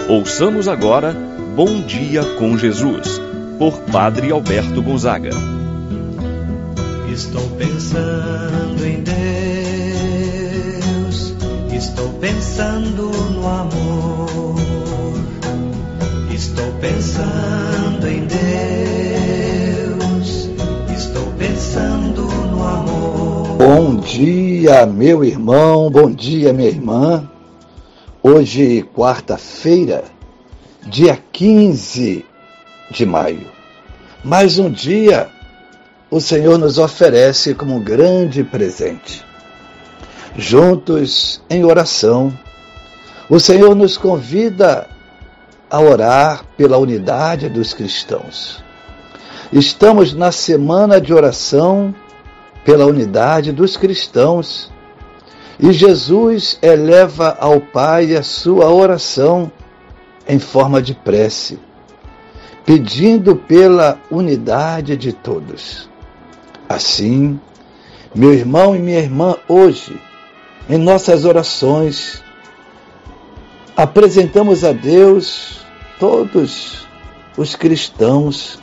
Ouçamos agora Bom Dia com Jesus, por Padre Alberto Gonzaga. Estou pensando em Deus, estou pensando no amor, estou pensando em Deus, estou pensando no amor. Bom dia, meu irmão, bom dia, minha irmã. Hoje, quarta-feira, dia 15 de maio. Mais um dia o Senhor nos oferece como um grande presente. Juntos, em oração, o Senhor nos convida a orar pela unidade dos cristãos. Estamos na semana de oração pela unidade dos cristãos. E Jesus eleva ao Pai a sua oração em forma de prece, pedindo pela unidade de todos. Assim, meu irmão e minha irmã, hoje, em nossas orações, apresentamos a Deus todos os cristãos,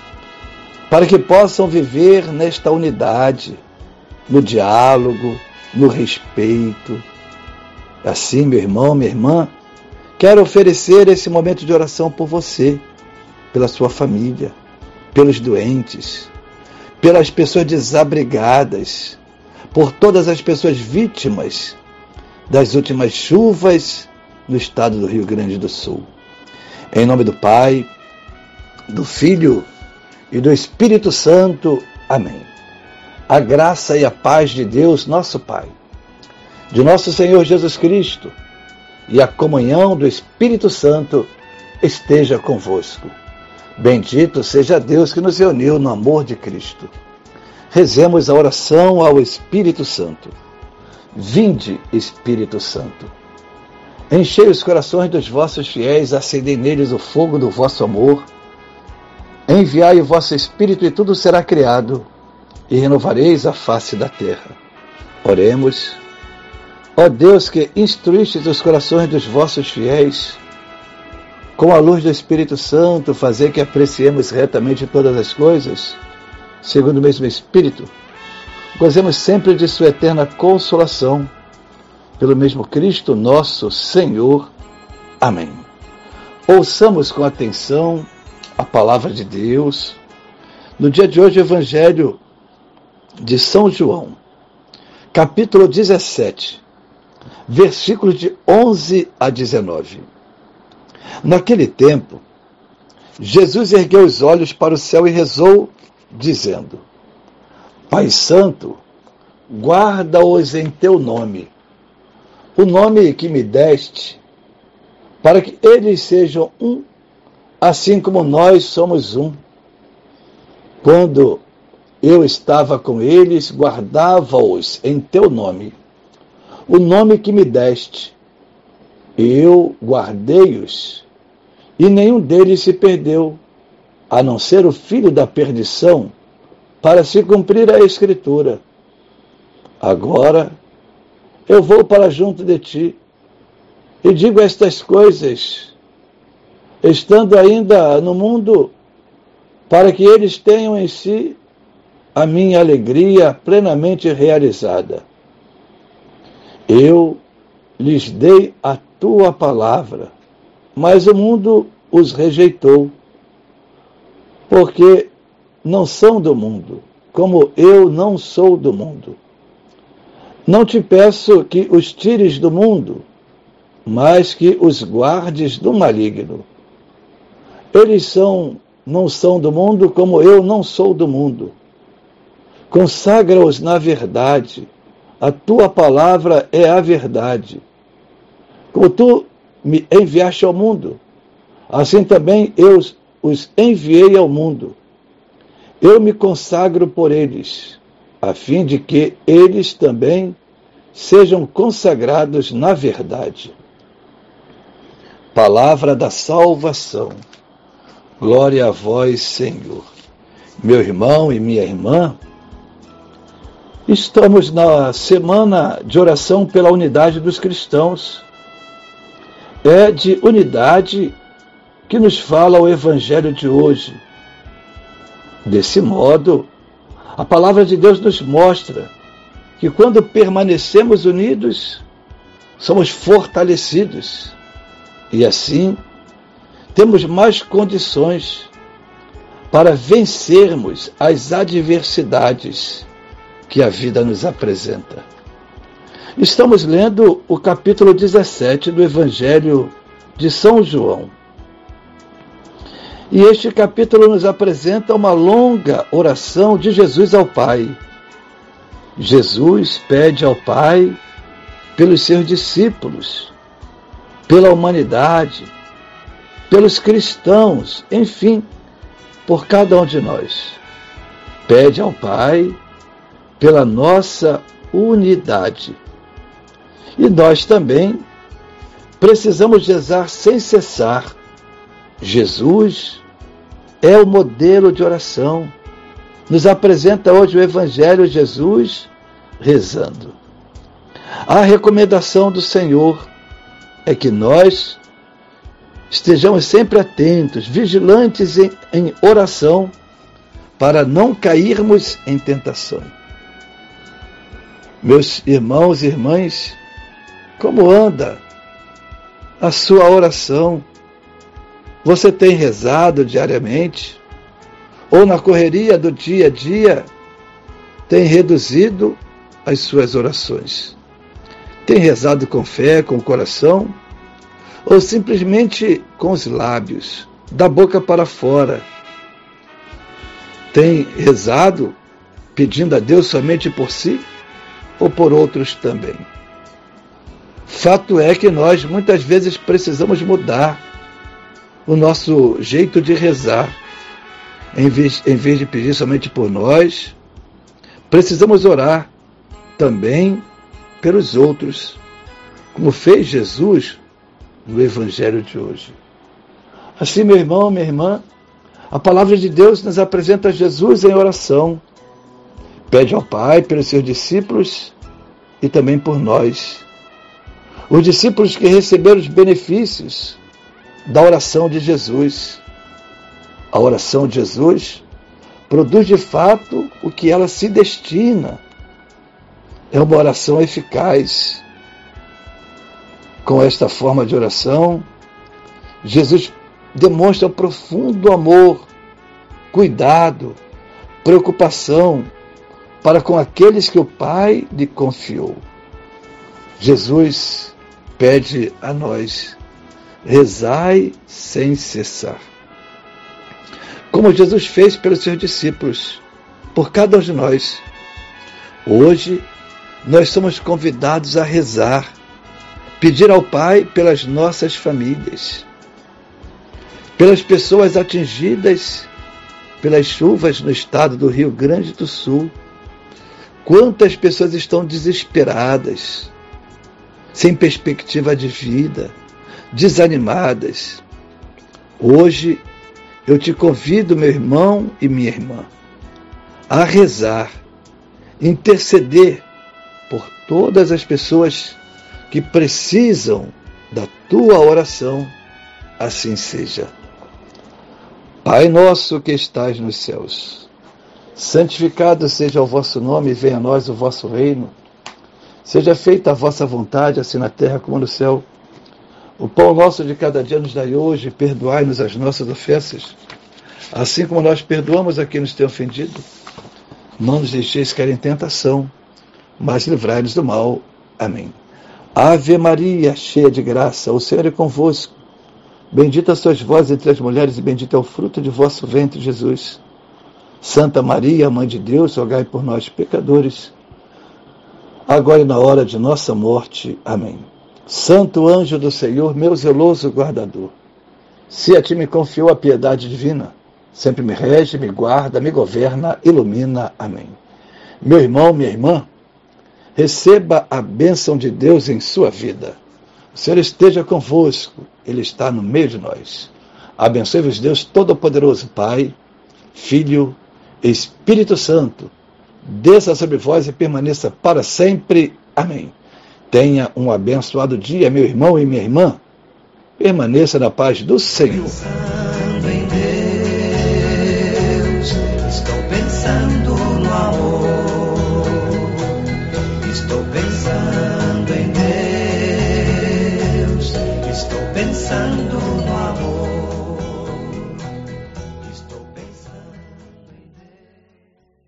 para que possam viver nesta unidade, no diálogo, no respeito. Assim, meu irmão, minha irmã, quero oferecer esse momento de oração por você, pela sua família, pelos doentes, pelas pessoas desabrigadas, por todas as pessoas vítimas das últimas chuvas no estado do Rio Grande do Sul. Em nome do Pai, do Filho e do Espírito Santo. Amém. A graça e a paz de Deus, nosso Pai, de nosso Senhor Jesus Cristo e a comunhão do Espírito Santo esteja convosco. Bendito seja Deus que nos reuniu no amor de Cristo. Rezemos a oração ao Espírito Santo. Vinde, Espírito Santo. Enchei os corações dos vossos fiéis, acendei neles o fogo do vosso amor. Enviai o vosso Espírito e tudo será criado, e renovareis a face da terra. Oremos. Ó Deus, que instruístes os corações dos vossos fiéis, com a luz do Espírito Santo, fazer que apreciemos retamente todas as coisas, segundo o mesmo Espírito, gozemos sempre de sua eterna consolação, pelo mesmo Cristo nosso Senhor. Amém. Ouçamos com atenção a palavra de Deus. No dia de hoje, o Evangelho de São João, capítulo 17, versículos de 11 a 19. Naquele tempo, Jesus ergueu os olhos para o céu e rezou, dizendo: Pai Santo, guarda-os em teu nome, o nome que me deste, para que eles sejam um, assim como nós somos um. Quando eu estava com eles, guardava-os em teu nome, o nome que me deste. Eu guardei-os, e nenhum deles se perdeu, a não ser o filho da perdição, para se cumprir a Escritura. Agora eu vou para junto de ti, e digo estas coisas, estando ainda no mundo, para que eles tenham em si a minha alegria plenamente realizada. Eu lhes dei a tua palavra, mas o mundo os rejeitou, porque não são do mundo, como eu não sou do mundo. Não te peço que os tires do mundo, mas que os guardes do maligno. Eles não são do mundo, como eu não sou do mundo. Consagra-os na verdade. A tua palavra é a verdade. Como tu me enviaste ao mundo, assim também eu os enviei ao mundo. Eu me consagro por eles, a fim de que eles também sejam consagrados na verdade. Palavra da salvação. Glória a vós, Senhor. Meu irmão e minha irmã, estamos na semana de oração pela unidade dos cristãos. É de unidade que nos fala o Evangelho de hoje. Desse modo, a palavra de Deus nos mostra que quando permanecemos unidos, somos fortalecidos e assim temos mais condições para vencermos as adversidades que a vida nos apresenta. Estamos lendo o capítulo 17 do Evangelho de São João. E este capítulo nos apresenta uma longa oração de Jesus ao Pai. Jesus pede ao Pai pelos seus discípulos, pela humanidade, pelos cristãos, enfim, por cada um de nós. Pede ao Pai pela nossa unidade. E nós também precisamos rezar sem cessar. Jesus é o modelo de oração. Nos apresenta hoje o Evangelho de Jesus rezando. A recomendação do Senhor é que nós estejamos sempre atentos, vigilantes em oração, para não cairmos em tentação. Meus irmãos e irmãs, como anda a sua oração? Você tem rezado diariamente? Ou na correria do dia a dia, tem reduzido as suas orações? Tem rezado com fé, com o coração? Ou simplesmente com os lábios, da boca para fora? Tem rezado pedindo a Deus somente por si ou por outros também? Fato é que nós muitas vezes precisamos mudar o nosso jeito de rezar. Em vez de pedir somente por nós, precisamos orar também pelos outros, como fez Jesus no Evangelho de hoje. Assim, meu irmão, minha irmã, a palavra de Deus nos apresenta Jesus em oração. Pede ao Pai pelos seus discípulos e também por nós. Os discípulos que receberam os benefícios da oração de Jesus. A oração de Jesus produz de fato o que ela se destina. É uma oração eficaz. Com esta forma de oração, Jesus demonstra profundo amor, cuidado, preocupação para com aqueles que o Pai lhe confiou. Jesus pede a nós: rezai sem cessar. Como Jesus fez pelos seus discípulos, por cada um de nós. Hoje, nós somos convidados a rezar, pedir ao Pai pelas nossas famílias, pelas pessoas atingidas pelas chuvas no estado do Rio Grande do Sul. Quantas pessoas estão desesperadas, sem perspectiva de vida, desanimadas. Hoje, eu te convido, meu irmão e minha irmã, a rezar, interceder por todas as pessoas que precisam da tua oração. Assim seja. Pai nosso que estais nos céus, santificado seja o vosso nome, venha a nós o vosso reino. Seja feita a vossa vontade, assim na terra como no céu. O pão nosso de cada dia nos dai hoje, perdoai-nos as nossas ofensas, assim como nós perdoamos a quem nos tem ofendido. Não nos deixeis cair em tentação, mas livrai-nos do mal. Amém. Ave Maria, cheia de graça, o Senhor é convosco. Bendita sois vós entre as mulheres, e bendito é o fruto de vosso ventre, Jesus. Santa Maria, Mãe de Deus, rogai por nós, pecadores, agora e na hora de nossa morte. Amém. Santo anjo do Senhor, meu zeloso guardador, se a ti me confiou a piedade divina, sempre me rege, me guarda, me governa, ilumina. Amém. Meu irmão, minha irmã, receba a bênção de Deus em sua vida. O Senhor esteja convosco, Ele está no meio de nós. Abençoe-vos Deus Todo-Poderoso, Pai, Filho, Espírito Santo, desça sobre vós e permaneça para sempre. Amém. Tenha um abençoado dia, meu irmão e minha irmã. Permaneça na paz do Senhor. Pensando em Deus, estou pensando no amor. Estou pensando em Deus, estou pensando no amor.